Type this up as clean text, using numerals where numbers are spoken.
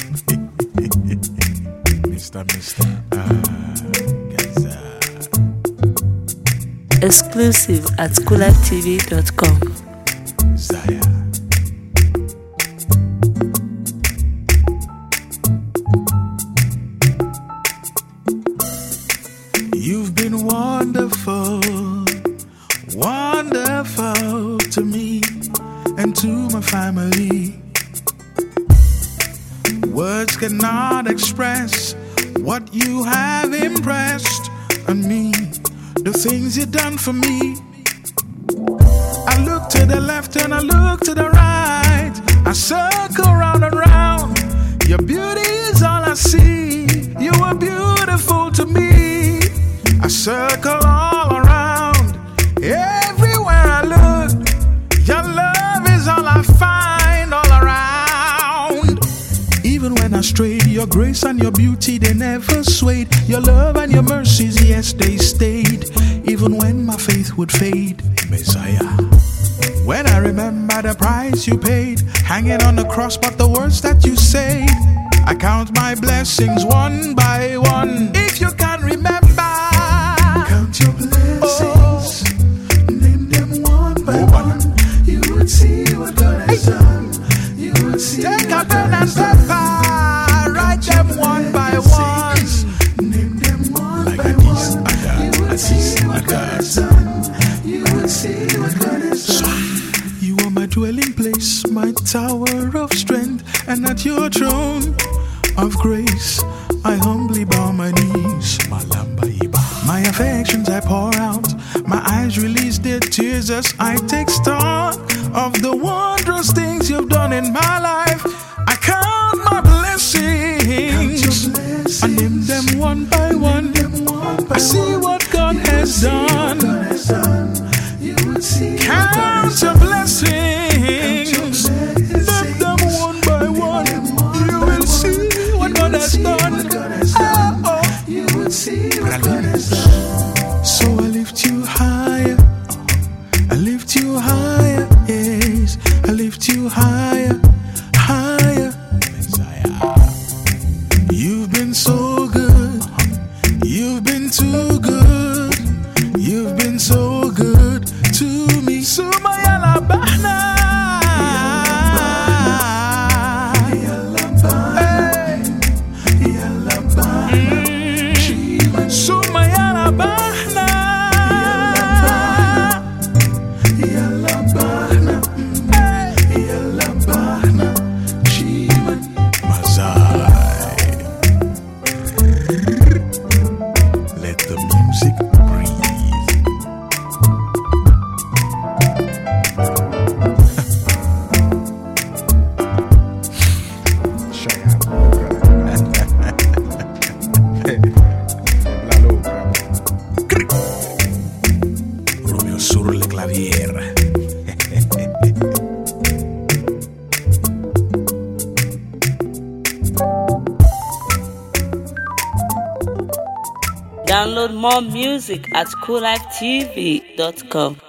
Gaza. Exclusive at coolivetv.com. Zaya. You've been wonderful, wonderful to me and to my family. Words cannot express what you have impressed on me, the things you've done for me. I look to the left and I look to the right, I circle round and round. Your beauty is all I see. You are beautiful to me. I circle all around. Everywhere I look, your love is all I find all around. Even when I strayed, your grace and your beauty, they never swayed. Your love and your mercies, yes, they stayed. Even when my faith would fade, Messiah. When I remember the price you paid, hanging on the cross, but the words that you say, I count my blessings one by one. If you can remember, count your blessings, name them one by one. You would see what God has done. You would see. Take a pen and paper, write them one by one. Name them one by one. You would see what God has done. You would see what God has done. You are my dwelling place, my tower of strength, and at your throne of grace, I humbly bow my knees. My affections I pour out, my eyes release their tears as I take stock of the wondrous things you've done in my life. I count my blessings, I name them one by one. I see what God has done. Count your blessings, name them one by one. You will see what God has done. You would see what God has done. So I lift you higher, I lift you higher, yes, I lift you higher, higher. You've been so good, you've been too good, you've been so good to me. Sumaya la bahna. Sur le clavier. Download more music at coolivetv.com.